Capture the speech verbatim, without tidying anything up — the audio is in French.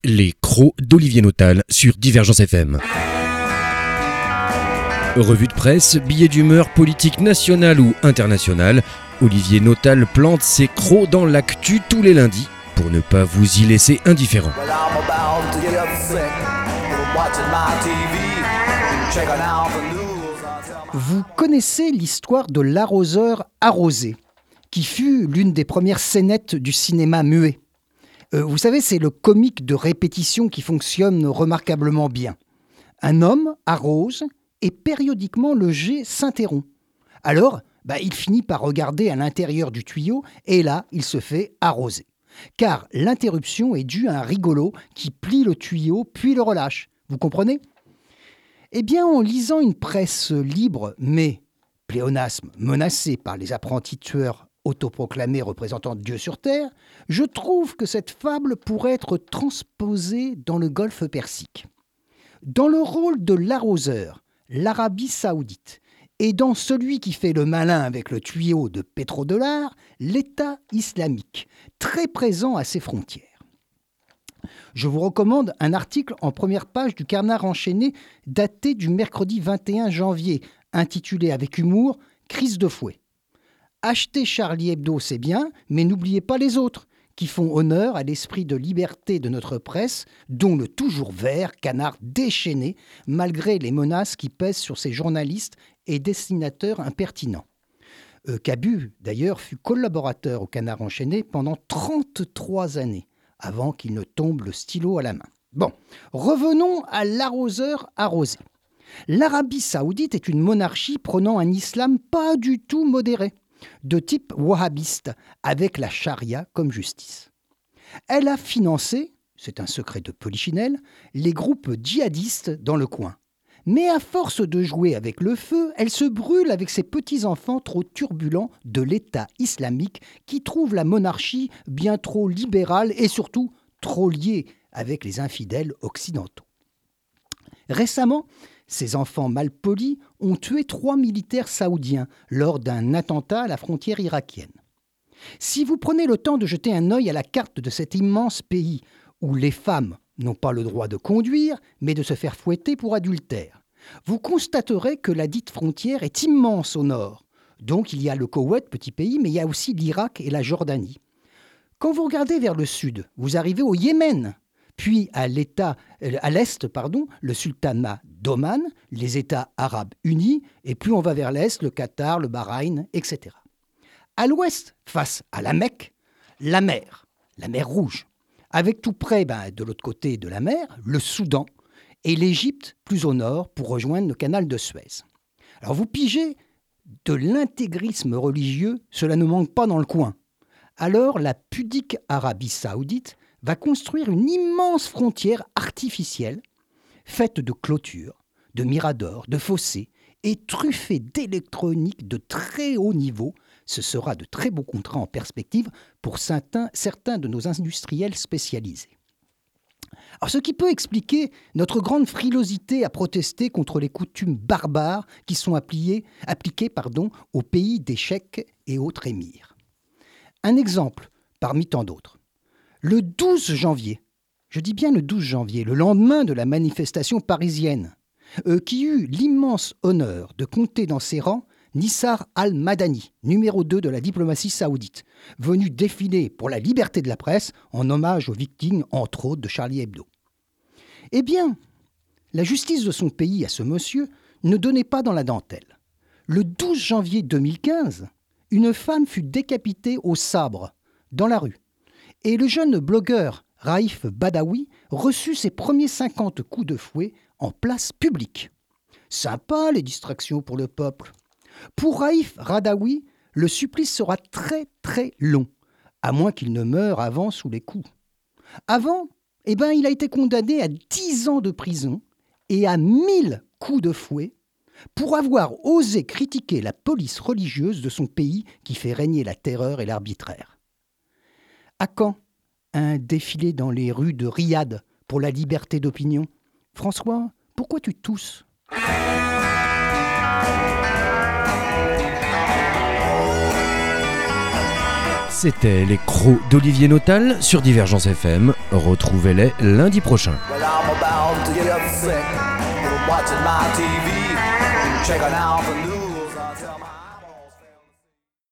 Les crocs d'Olivier Notal sur Divergence F M. Revue de presse, billets d'humeur politique nationale ou internationale, Olivier Notal plante ses crocs dans l'actu tous les lundis pour ne pas vous y laisser indifférent. Vous connaissez l'histoire de l'arroseur arrosé, qui fut l'une des premières scénettes du cinéma muet. Euh, vous savez, c'est le comique de répétition qui fonctionne remarquablement bien. Un homme arrose et périodiquement le jet s'interrompt. Alors, bah, il finit par regarder à l'intérieur du tuyau et là, il se fait arroser. Car l'interruption est due à un rigolo qui plie le tuyau puis le relâche. Vous comprenez ? Eh bien, en lisant une presse libre, mais pléonasme menacé par les apprentis tueurs autoproclamés représentant Dieu sur Terre, je trouve que cette fable pourrait être transposée dans le Golfe Persique. Dans le rôle de l'arroseur, l'Arabie Saoudite, et dans celui qui fait le malin avec le tuyau de pétrodollars, l'État islamique, très présent à ses frontières. Je vous recommande un article en première page du Canard enchaîné daté du mercredi vingt et un janvier, intitulé avec humour « Crise de fouet ». Achetez Charlie Hebdo, c'est bien, mais n'oubliez pas les autres, qui font honneur à l'esprit de liberté de notre presse, dont le toujours vert Canard déchaîné, malgré les menaces qui pèsent sur ses journalistes et dessinateurs impertinents. Euh, Cabu, d'ailleurs, fut collaborateur au Canard enchaîné pendant trente-trois années, avant qu'il ne tombe le stylo à la main. Bon, revenons à l'arroseur arrosé. L'Arabie Saoudite est une monarchie prônant un islam pas du tout modéré, de type wahhabiste, avec la charia comme justice. Elle a financé, c'est un secret de polichinelle, les groupes djihadistes dans le coin. Mais à force de jouer avec le feu, elle se brûle avec ses petits-enfants trop turbulents de l'État islamique qui trouvent la monarchie bien trop libérale et surtout trop liée avec les infidèles occidentaux. Récemment, ces enfants malpolis ont tué trois militaires saoudiens lors d'un attentat à la frontière irakienne. Si vous prenez le temps de jeter un œil à la carte de cet immense pays où les femmes n'ont pas le droit de conduire, mais de se faire fouetter pour adultère, vous constaterez que la dite frontière est immense au nord. Donc il y a le Koweït, petit pays, mais il y a aussi l'Irak et la Jordanie. Quand vous regardez vers le sud, vous arrivez au Yémen, puis à, l'État, à l'est, pardon, le sultanat d'Oman, les États arabes unis, et plus on va vers l'est, le Qatar, le Bahreïn, et cetera. À l'ouest, face à la Mecque, la mer, la mer Rouge, avec tout près, ben, de l'autre côté de la mer, le Soudan, et l'Égypte plus au nord pour rejoindre le canal de Suez. Alors vous pigez de l'intégrisme religieux, cela ne manque pas dans le coin. Alors la pudique Arabie Saoudite va construire une immense frontière artificielle, faite de clôtures, de miradors, de fossés, et truffée d'électronique de très haut niveau. Ce sera de très beaux contrats en perspective pour certains, certains de nos industriels spécialisés. Alors, ce qui peut expliquer notre grande frilosité à protester contre les coutumes barbares qui sont appliquées, appliquées pardon, aux pays des cheikhs et autres émirs. Un exemple parmi tant d'autres. Le douze janvier, je dis bien le douze janvier, le lendemain de la manifestation parisienne, euh, qui eut l'immense honneur de compter dans ses rangs Nissar al-Madani, numéro deux de la diplomatie saoudite, venu défiler pour la liberté de la presse en hommage aux victimes, entre autres, de Charlie Hebdo. Eh bien, la justice de son pays à ce monsieur ne donnait pas dans la dentelle. Le douze janvier deux mille quinze, une femme fut décapitée au sabre, dans la rue. Et le jeune blogueur Raif Badawi reçut ses premiers cinquante coups de fouet en place publique. Sympa les distractions pour le peuple. Pour Raif Badawi, le supplice sera très très long, à moins qu'il ne meure avant sous les coups. Avant, eh ben, il a été condamné à dix ans de prison et à mille coups de fouet pour avoir osé critiquer la police religieuse de son pays qui fait régner la terreur et l'arbitraire. À quand un défilé dans les rues de Riyad pour la liberté d'opinion ? François, pourquoi tu tousses ? C'était les crocs d'Olivier Notal sur Divergence F M. Retrouvez-les lundi prochain. Well, I'm about to get up sick from watching my T V, checking out the news. I tell my